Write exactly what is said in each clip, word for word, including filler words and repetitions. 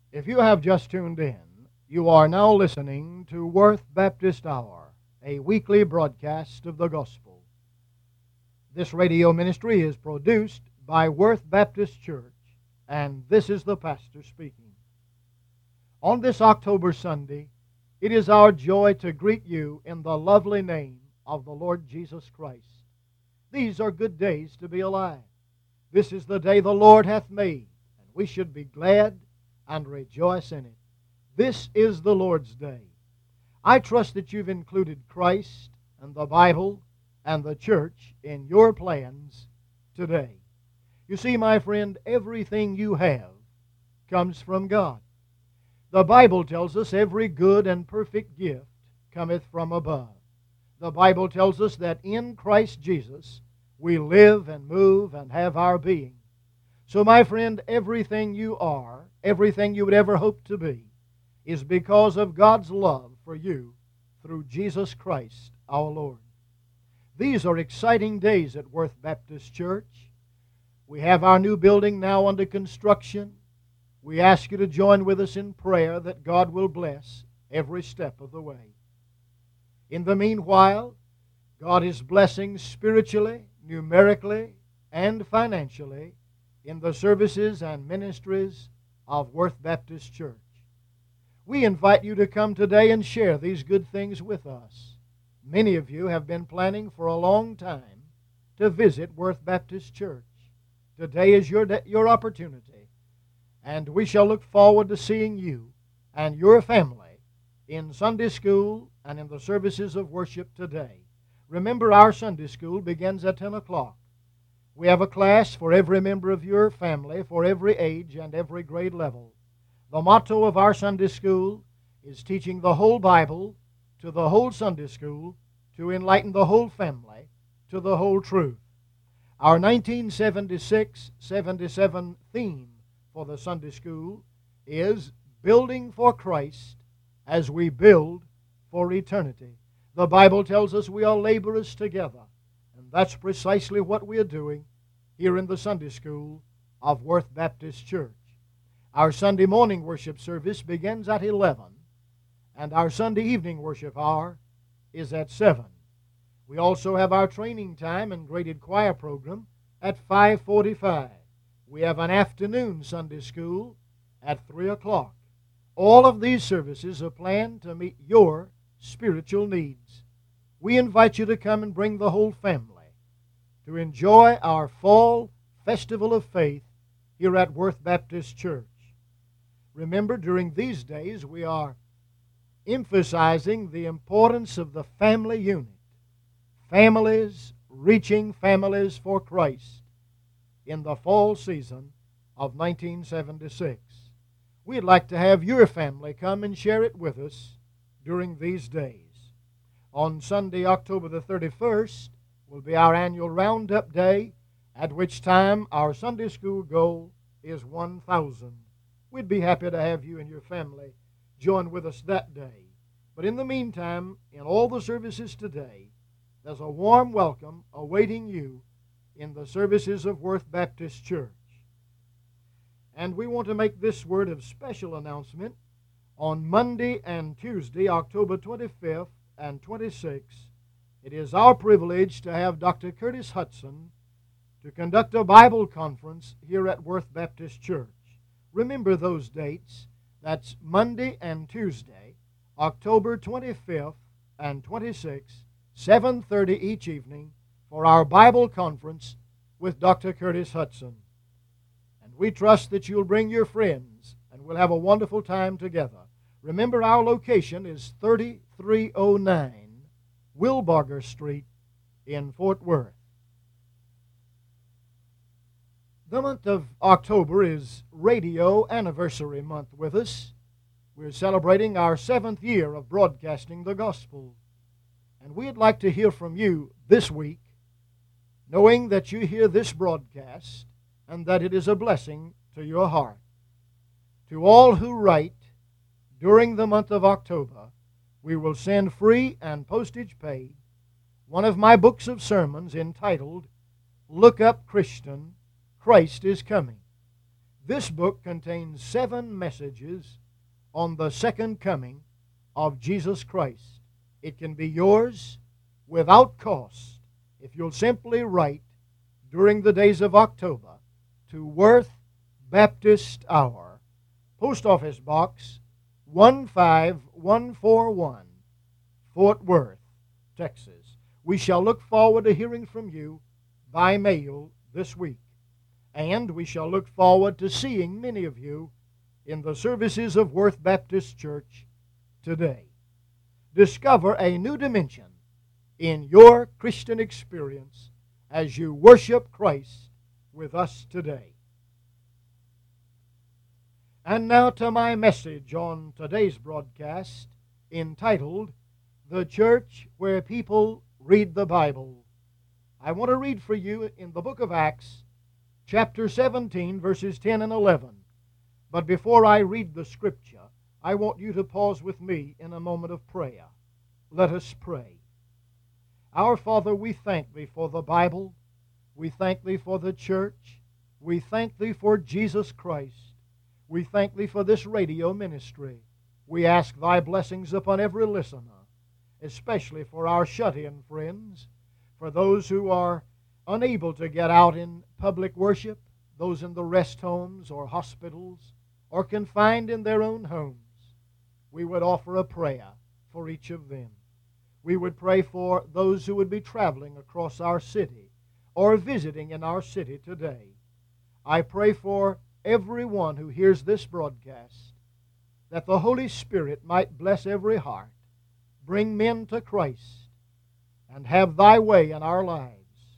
If you have just tuned in, you are now listening to Worth Baptist Hour, a weekly broadcast of the gospel. This radio ministry is produced by Worth Baptist Church, and this is the pastor speaking. On this October Sunday, it is our joy to greet you in the lovely name of the Lord Jesus Christ. These are good days to be alive. This is the day the Lord hath made, and we should be glad and rejoice in it. This is the Lord's day. I trust that you've included Christ and the Bible and the church in your plans today. You see, my friend, everything you have comes from God. The Bible tells us every good and perfect gift cometh from above. The Bible tells us that in Christ Jesus we live and move and have our being. So, my friend, everything you are, everything you would ever hope to be, is because of God's love for you through Jesus Christ our Lord. These are exciting days at Worth Baptist Church. We have our new building now under construction. We ask you to join with us in prayer that God will bless every step of the way. In the meanwhile, God is blessing spiritually, numerically, and financially in the services and ministries of Worth Baptist Church. We invite you to come today and share these good things with us. Many of you have been planning for a long time to visit Worth Baptist Church. Today is your, your opportunity, and we shall look forward to seeing you and your family in Sunday school and in the services of worship today. Remember, our Sunday school begins at ten o'clock. We have a class for every member of your family, for every age and every grade level. The motto of our Sunday school is teaching the whole Bible to the whole Sunday school to enlighten the whole family to the whole truth. Our nineteen seventy-six seventy-seven theme for the Sunday school is Building for Christ as we build for eternity. The Bible tells us we are laborers together, and that's precisely what we are doing here in the Sunday school of Worth Baptist Church. Our Sunday morning worship service begins at eleven, and our Sunday evening worship hour is at seven. We also have our training time and graded choir program at five forty-five. We have an afternoon Sunday school at three o'clock. All of these services are planned to meet your spiritual needs. We invite you to come and bring the whole family to enjoy our fall festival of faith here at Worth Baptist Church. Remember, during these days we are emphasizing the importance of the family unit. Families reaching families for Christ in the fall season of nineteen seventy-six. We'd like to have your family come and share it with us during these days. On Sunday, October the thirty-first, will be our annual Roundup Day, at which time our Sunday school goal is one thousand. We'd be happy to have you and your family join with us that day. But in the meantime, in all the services today, there's a warm welcome awaiting you in the services of Worth Baptist Church. And we want to make this word of special announcement. On Monday and Tuesday, October twenty-fifth and twenty-sixth, it is our privilege to have Doctor Curtis Hudson to conduct a Bible conference here at Worth Baptist Church. Remember those dates. That's Monday and Tuesday, October twenty-fifth and twenty-sixth, seven thirty each evening, for our Bible conference with Doctor Curtis Hudson. And we trust that you'll bring your friends, and we'll have a wonderful time together. Remember, our location is thirty-three oh nine Wilbarger Street in Fort Worth. The month of October is Radio Anniversary Month with us. We're celebrating our seventh year of broadcasting the gospel. And we'd like to hear from you this week, knowing that you hear this broadcast and that it is a blessing to your heart. To all who write during the month of October, we will send free and postage paid one of my books of sermons entitled Look Up Christian, Christ is Coming. This book contains seven messages on the second coming of Jesus Christ. It can be yours without cost if you'll simply write during the days of October to Worth Baptist Hour, Post Office Box one five one four one, Fort Worth, Texas. We shall look forward to hearing from you by mail this week, and we shall look forward to seeing many of you in the services of Worth Baptist Church today. Discover a new dimension in your Christian experience as you worship Christ with us today. And now to my message on today's broadcast, entitled, The Church Where People Read the Bible. I want to read for you in the book of Acts, chapter seventeen, verses ten and eleven. But before I read the scripture, I want you to pause with me in a moment of prayer. Let us pray. Our Father, we thank Thee for the Bible. We thank Thee for the church. We thank Thee for Jesus Christ. We thank Thee for this radio ministry. We ask Thy blessings upon every listener, especially for our shut-in friends, for those who are unable to get out in public worship, those in the rest homes or hospitals, or confined in their own homes. We would offer a prayer for each of them. We would pray for those who would be traveling across our city or visiting in our city today. I pray for everyone who hears this broadcast, that the Holy Spirit might bless every heart, bring men to Christ, and have Thy way in our lives.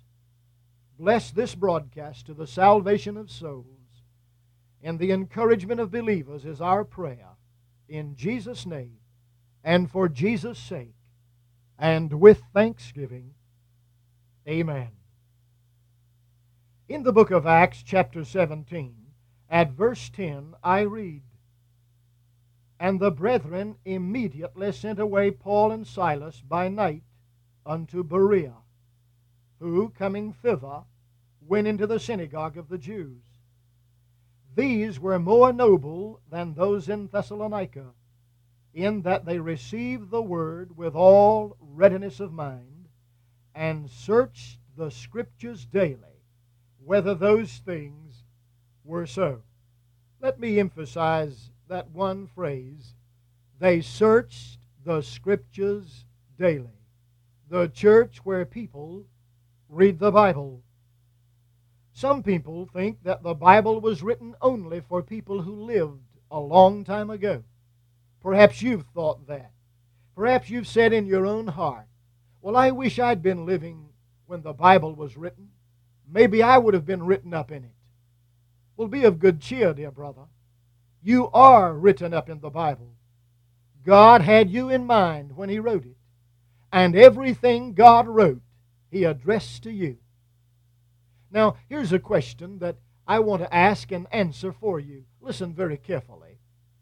Bless this broadcast to the salvation of souls, and the encouragement of believers is our prayer. In Jesus' name, and for Jesus' sake, and with thanksgiving, amen. In the book of Acts, chapter seventeen, at verse ten, I read, And the brethren immediately sent away Paul and Silas by night unto Berea, who, coming thither, went into the synagogue of the Jews. These were more noble than those in Thessalonica, in that they received the word with all readiness of mind, and searched the Scriptures daily, whether those things were so. Let me emphasize that one phrase. They searched the Scriptures daily. The church where people read the Bible. Some people think that the Bible was written only for people who lived a long time ago. Perhaps you've thought that. Perhaps you've said in your own heart, well, I wish I'd been living when the Bible was written. Maybe I would have been written up in it. Well, be of good cheer, dear brother. You are written up in the Bible. God had you in mind when He wrote it. And everything God wrote, He addressed to you. Now, here's a question that I want to ask and answer for you. Listen very carefully.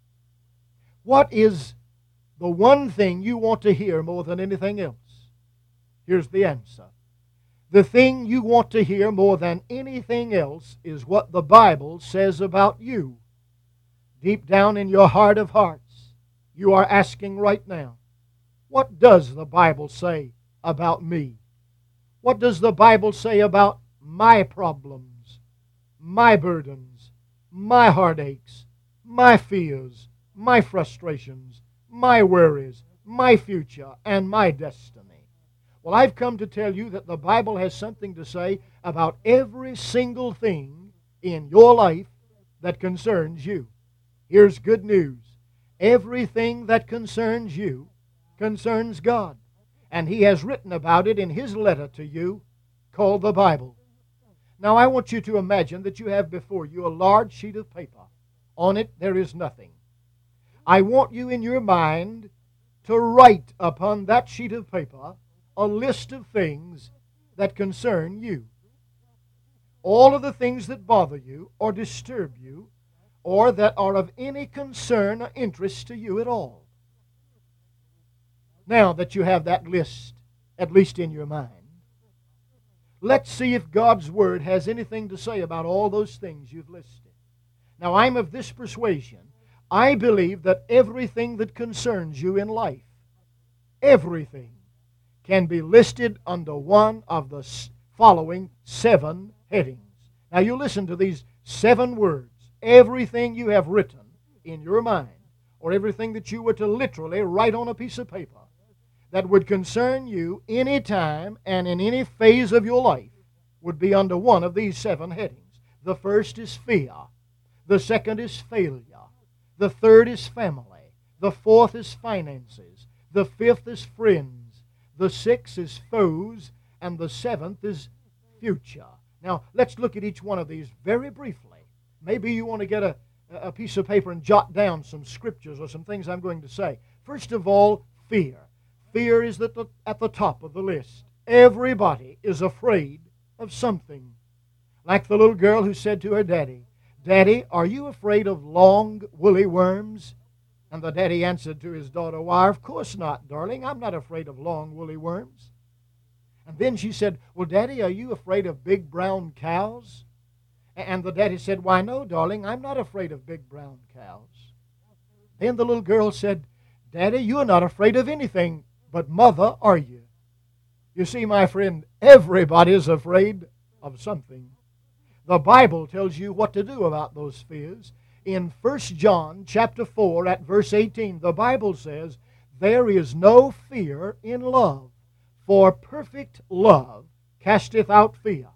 What is the one thing you want to hear more than anything else? Here's the answer. The thing you want to hear more than anything else is what the Bible says about you. Deep down in your heart of hearts, you are asking right now, what does the Bible say about me? What does the Bible say about my problems, my burdens, my heartaches, my fears, my frustrations, my worries, my future, and my destiny? Well, I've come to tell you that the Bible has something to say about every single thing in your life that concerns you. Here's good news. Everything that concerns you concerns God. And He has written about it in His letter to you called the Bible. Now, I want you to imagine that you have before you a large sheet of paper. On it, there is nothing. I want you in your mind to write upon that sheet of paper a list of things that concern you. All of the things that bother you or disturb you or that are of any concern or interest to you at all. Now that you have that list, at least in your mind, let's see if God's Word has anything to say about all those things you've listed. Now, I'm of this persuasion. I believe that everything that concerns you in life, everything, can be listed under one of the following seven headings. Now, you listen to these seven words. Everything you have written in your mind, or everything that you were to literally write on a piece of paper that would concern you any time and in any phase of your life, would be under one of these seven headings. The first is fear. The second is failure. The third is family. The fourth is finances. The fifth is friends. The sixth is foes. And the seventh is future. Now, let's look at each one of these very briefly. Maybe you want to get a, a piece of paper and jot down some scriptures or some things I'm going to say. First of all, fear. Fear is at the, at the top of the list. Everybody is afraid of something. Like the little girl who said to her daddy, "Daddy, are you afraid of long, woolly worms?" And the daddy answered to his daughter, "Why, of course not, darling. I'm not afraid of long, woolly worms." And then she said, "Well, Daddy, are you afraid of big brown cows?" And the daddy said, "Why, no, darling, I'm not afraid of big brown cows." Then the little girl said, "Daddy, you're not afraid of anything, but Mother, are you?" You see, my friend, everybody is afraid of something. The Bible tells you what to do about those fears. In First John chapter four at verse eighteen, the Bible says, "There is no fear in love, for perfect love casteth out fear."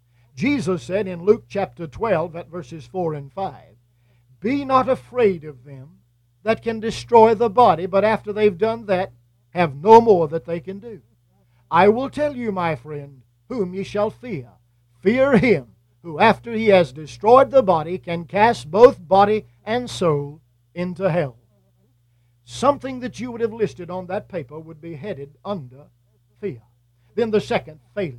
Jesus said in Luke chapter twelve at verses four and five, "Be not afraid of them that can destroy the body, but after they've done that, have no more that they can do. I will tell you, my friend, whom ye shall fear. Fear him who after he has destroyed the body can cast both body and soul into hell." Something that you would have listed on that paper would be headed under fear. Then the second, failure.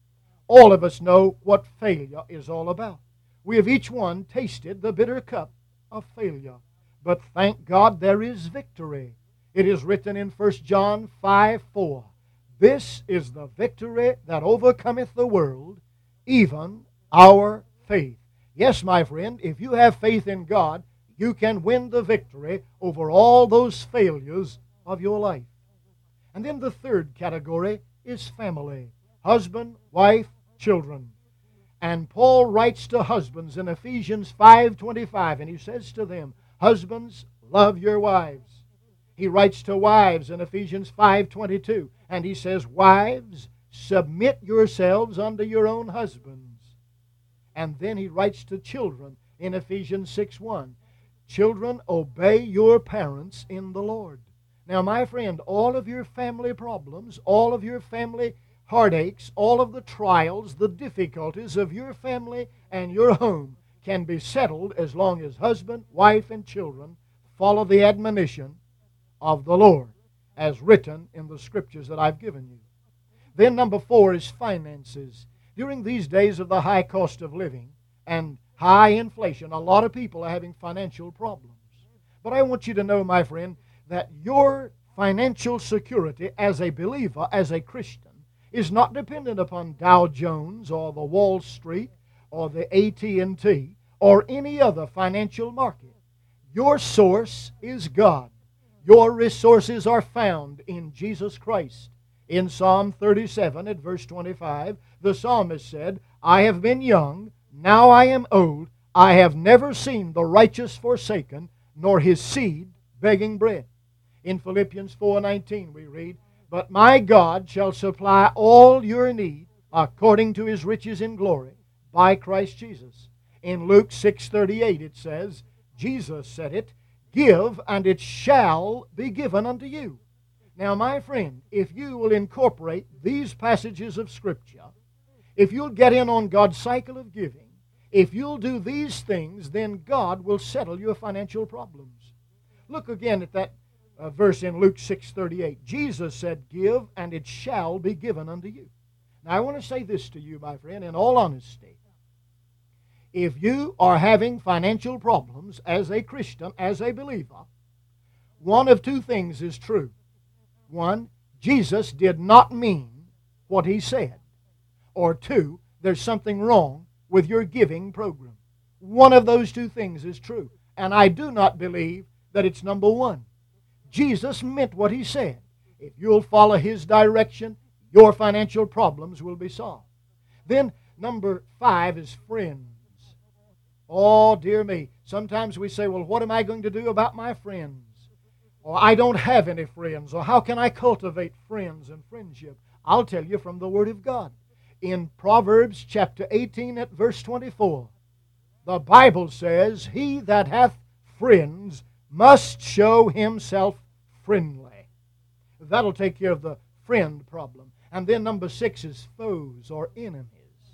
All of us know what failure is all about. We have each one tasted the bitter cup of failure. But thank God there is victory. It is written in First John five four, "This is the victory that overcometh the world, even our faith." Yes, my friend, if you have faith in God, you can win the victory over all those failures of your life. And then the third category is family. Husband, wife, children. And Paul writes to husbands in Ephesians five twenty-five, and he says to them, "Husbands, love your wives." He writes to wives in Ephesians five twenty-two, and he says, "Wives, submit yourselves unto your own husbands." And then he writes to children in Ephesians six one, "Children, obey your parents in the Lord." Now, my friend, all of your family problems, all of your family heartaches, all of the trials, the difficulties of your family and your home can be settled as long as husband, wife, and children follow the admonition of the Lord as written in the scriptures that I've given you. Then number four is finances. During these days of the high cost of living and high inflation, a lot of people are having financial problems. But I want you to know, my friend, that your financial security as a believer, as a Christian, is not dependent upon Dow Jones or the Wall Street or the A T and T or any other financial market. Your source is God. Your resources are found in Jesus Christ. In Psalm thirty-seven at verse twenty-five, the psalmist said, "I have been young, now I am old. I have never seen the righteous forsaken, nor his seed begging bread." In Philippians four nineteen we read, "But my God shall supply all your need according to His riches in glory by Christ Jesus." In Luke six thirty-eight it says, Jesus said it, "Give, and it shall be given unto you." Now, my friend, if you will incorporate these passages of Scripture, if you'll get in on God's cycle of giving, if you'll do these things, then God will settle your financial problems. Look again at that uh, verse in Luke six thirty-eight. Jesus said, "Give, and it shall be given unto you." Now, I want to say this to you, my friend, in all honesty. If you are having financial problems as a Christian, as a believer, one of two things is true. One, Jesus did not mean what He said. Or two, there's something wrong with your giving program. one of those two things is true. And I do not believe that it's number one. Jesus meant what He said. If you'll follow His direction, your financial problems will be solved. Then number five is friends. Oh, dear me. Sometimes we say, well, what am I going to do about my friends? Or I don't have any friends. Or how can I cultivate friends and friendship? I'll tell you from the Word of God. In Proverbs chapter eighteen at verse twenty-four, the Bible says, he that hath friends must show himself friendly. That'll take care of the friend problem. And then number six is foes or enemies.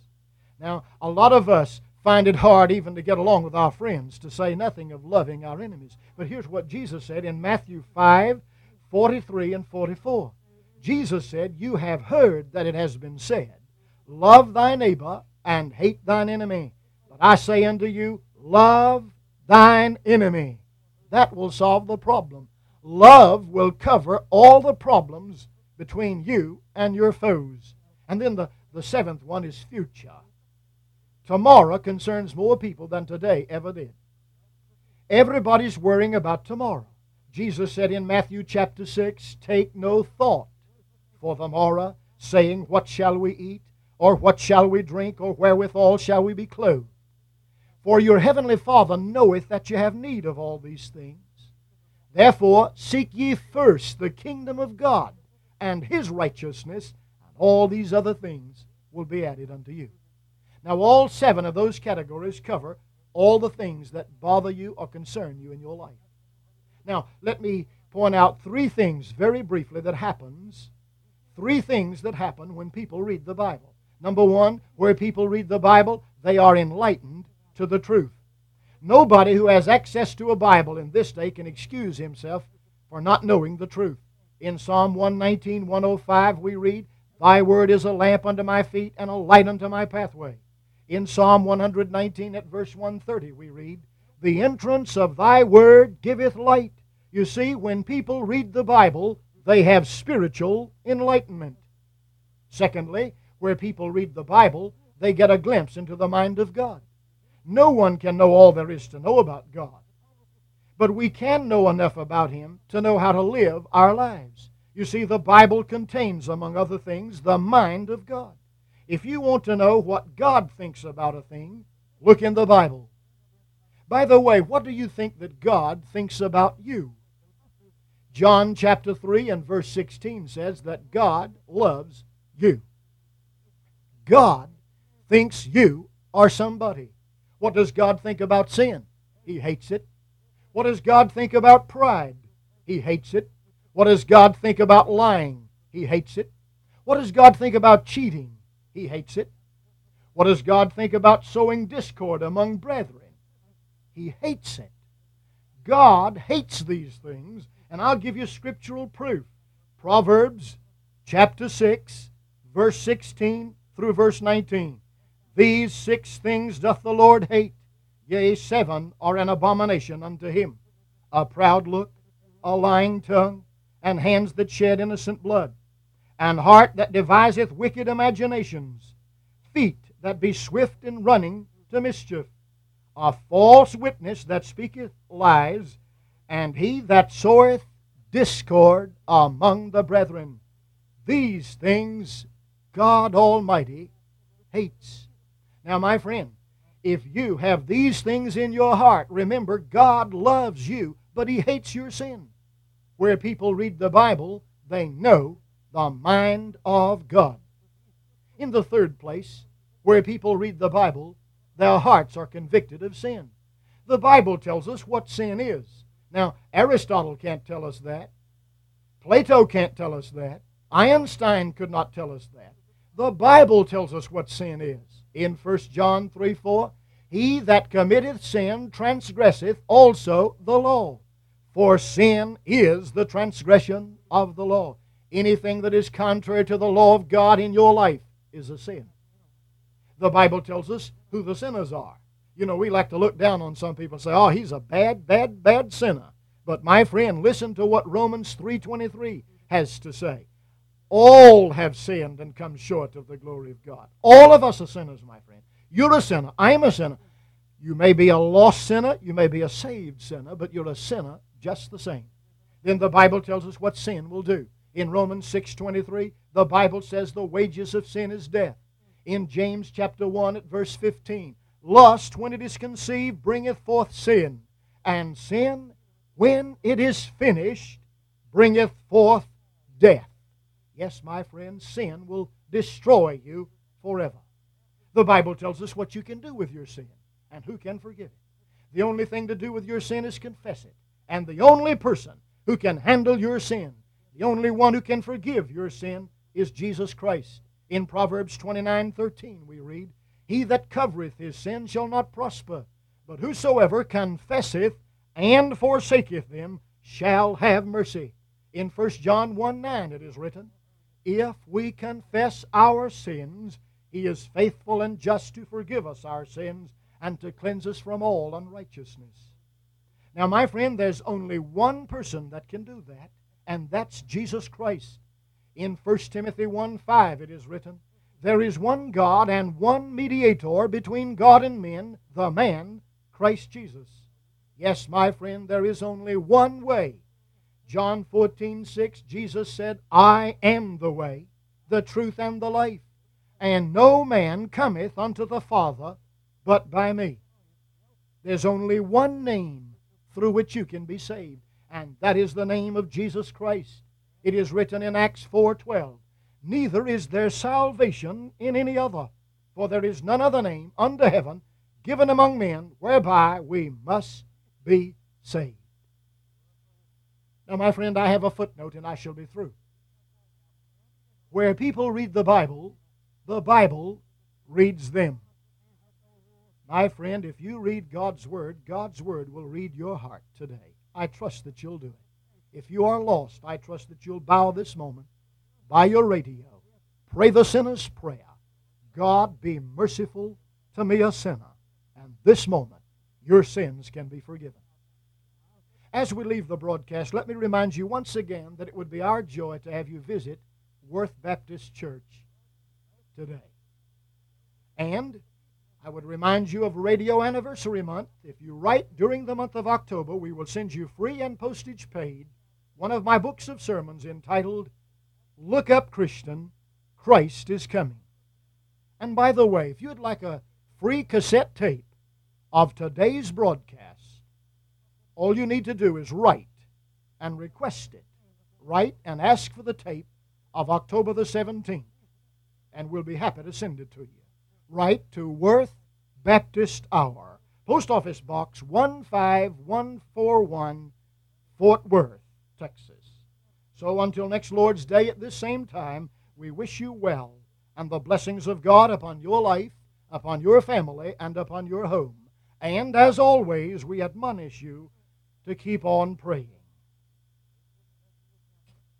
Now, a lot of us find it hard even to get along with our friends, to say nothing of loving our enemies. But here's what Jesus said in Matthew five, forty-three and forty-four. Jesus said, you have heard that it has been said, love thy neighbor and hate thine enemy. But I say unto you, love thine enemy. That will solve the problem. Love will cover all the problems between you and your foes. And then the, the seventh one is future. Tomorrow concerns more people than today ever did. Everybody's worrying about tomorrow. Jesus said in Matthew chapter six, take no thought for the morrow, saying, what shall we eat? Or what shall we drink? Or wherewithal shall we be clothed? For your heavenly Father knoweth that you have need of all these things. Therefore seek ye first the kingdom of God and His righteousness, and all these other things will be added unto you. Now all seven of those categories cover all the things that bother you or concern you in your life. Now let me point out three things very briefly that happens. Three things that happen when people read the Bible. Number one, where people read the Bible, they are enlightened to the truth. Nobody who has access to a Bible in this day can excuse himself for not knowing the truth. In Psalm one nineteen, one oh five we read, thy word is a lamp unto my feet and a light unto my pathway. In Psalm one nineteen at verse one thirty we read, the entrance of thy word giveth light. You see, when people read the Bible, they have spiritual enlightenment. Secondly, where people read the Bible, they get a glimpse into the mind of God. No one can know all there is to know about God. But we can know enough about Him to know how to live our lives. You see, the Bible contains, among other things, the mind of God. If you want to know what God thinks about a thing, look in the Bible. By the way, what do you think that God thinks about you? John chapter three and verse sixteen says that God loves you. God thinks you are somebody. What does God think about sin? He hates it. What does God think about pride? He hates it. What does God think about lying? He hates it. What does God think about cheating? He hates it. What does God think about sowing discord among brethren? He hates it. God hates these things, and I'll give you scriptural proof. Proverbs chapter six, verse sixteen through verse nineteen. These six things doth the Lord hate, yea, seven are an abomination unto Him. A proud look, a lying tongue, and hands that shed innocent blood, and heart that deviseth wicked imaginations, feet that be swift in running to mischief, a false witness that speaketh lies, and he that soweth discord among the brethren. These things God Almighty hates. Now, my friend, if you have these things in your heart, remember, God loves you, but He hates your sin. Where people read the Bible, they know the mind of God. In the third place, where people read the Bible, their hearts are convicted of sin. The Bible tells us what sin is. Now, Aristotle can't tell us that. Plato can't tell us that. Einstein could not tell us that. The Bible tells us what sin is. In First John three four, he that committeth sin transgresseth also the law. For sin is the transgression of the law. Anything that is contrary to the law of God in your life is a sin. The Bible tells us who the sinners are. You know, we like to look down on some people and say, oh, he's a bad, bad, bad sinner. But my friend, listen to what Romans three twenty-three has to say. All have sinned and come short of the glory of God. All of us are sinners, my friend. You're a sinner. I'm a sinner. You may be a lost sinner, you may be a saved sinner, but you're a sinner just the same. Then the Bible tells us what sin will do. In Romans six twenty-three, the Bible says the wages of sin is death. In James chapter one at verse fifteen, lust, when it is conceived, bringeth forth sin, and sin, when it is finished, bringeth forth death. Yes, my friend, sin will destroy you forever. The Bible tells us what you can do with your sin, and who can forgive it. The only thing to do with your sin is confess it. And the only person who can handle your sin, the only one who can forgive your sin, is Jesus Christ. In Proverbs twenty-nine thirteen we read, He that covereth his sin shall not prosper, but whosoever confesseth and forsaketh them shall have mercy. In First John one nine it is written, If we confess our sins, He is faithful and just to forgive us our sins and to cleanse us from all unrighteousness. Now, my friend, there's only one person that can do that, and that's Jesus Christ. In First Timothy one five it is written, There is one God and one mediator between God and men, the man, Christ Jesus. Yes, my friend, there is only one way. John fourteen six, Jesus said, I am the way, the truth, and the life, and no man cometh unto the Father but by me. There's only one name through which you can be saved, and that is the name of Jesus Christ. It is written in Acts four twelve, Neither is there salvation in any other, for there is none other name under heaven given among men whereby we must be saved. Now, my friend, I have a footnote and I shall be through. Where people read the Bible, the Bible reads them. My friend, if you read God's Word, God's Word will read your heart today. I trust that you'll do it. If you are lost, I trust that you'll bow this moment by your radio. Pray the sinner's prayer. God, be merciful to me, a sinner. And this moment, your sins can be forgiven. As we leave the broadcast, let me remind you once again that it would be our joy to have you visit Worth Baptist Church today. And I would remind you of Radio Anniversary Month. If you write during the month of October, we will send you free and postage paid one of my books of sermons entitled, Look Up Christian, Christ is Coming. And by the way, if you'd like a free cassette tape of today's broadcast, all you need to do is write and request it. Write and ask for the tape of October the seventeenth, and we'll be happy to send it to you. Write to Worth Baptist Hour, Post Office Box one five one four one, Fort Worth, Texas. So until next Lord's Day at this same time, we wish you well and the blessings of God upon your life, upon your family, and upon your home. And as always, we admonish you to keep on praying.